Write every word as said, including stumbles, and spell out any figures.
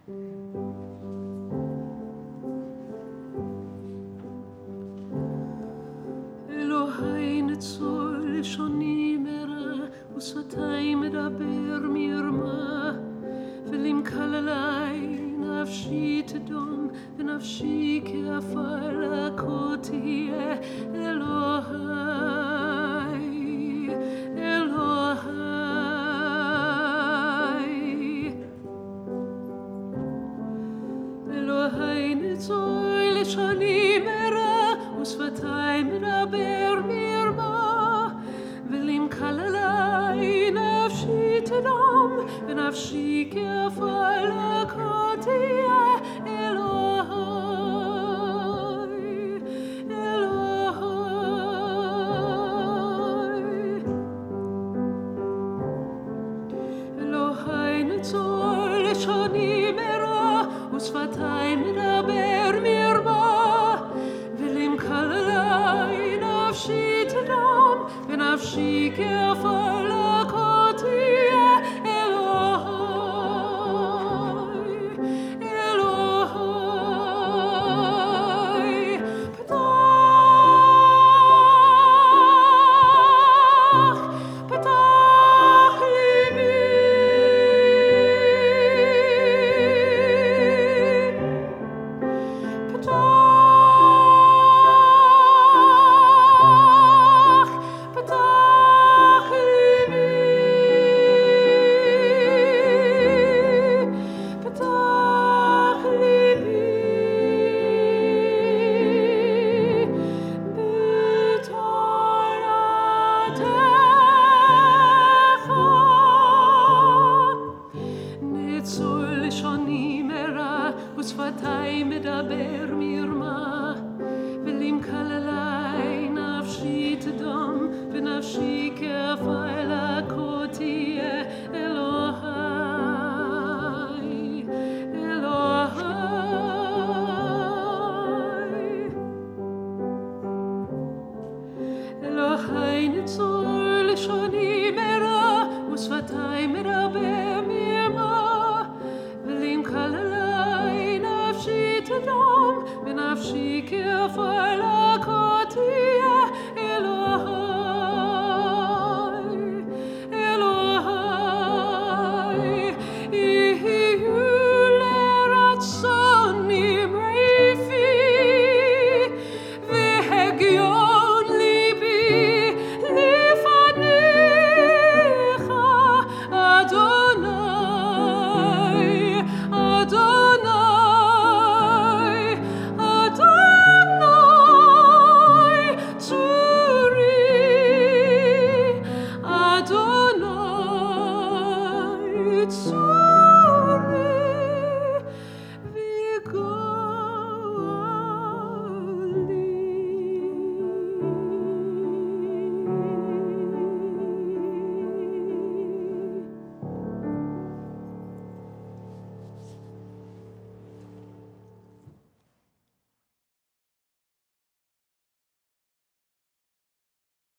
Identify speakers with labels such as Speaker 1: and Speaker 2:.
Speaker 1: אלוהי נצור לשוני מרע ושפתי מדבר מרמה ולמקל עלי נפשי תדום ונפשי כעפר לכה תהיה אלוהי אלוהי אלוהי נצור לשוני מרע ושפתי מדבר מרמה ולמקל עלי נפשי תדום ונפשי כעפר לכה תהיה אלוהי אלוהי אלוהי נצור לשוני מרע ושפתי מדבר מרמה ולמקל עלי נפשי תדום ונפשי כעפר לכה תהיה אלוהי אלוהי פתח פתח ליבי פתח פתח ליבי פתח ליבי בתורתך נצור לשוני מרע ושפתי מדבר מרמה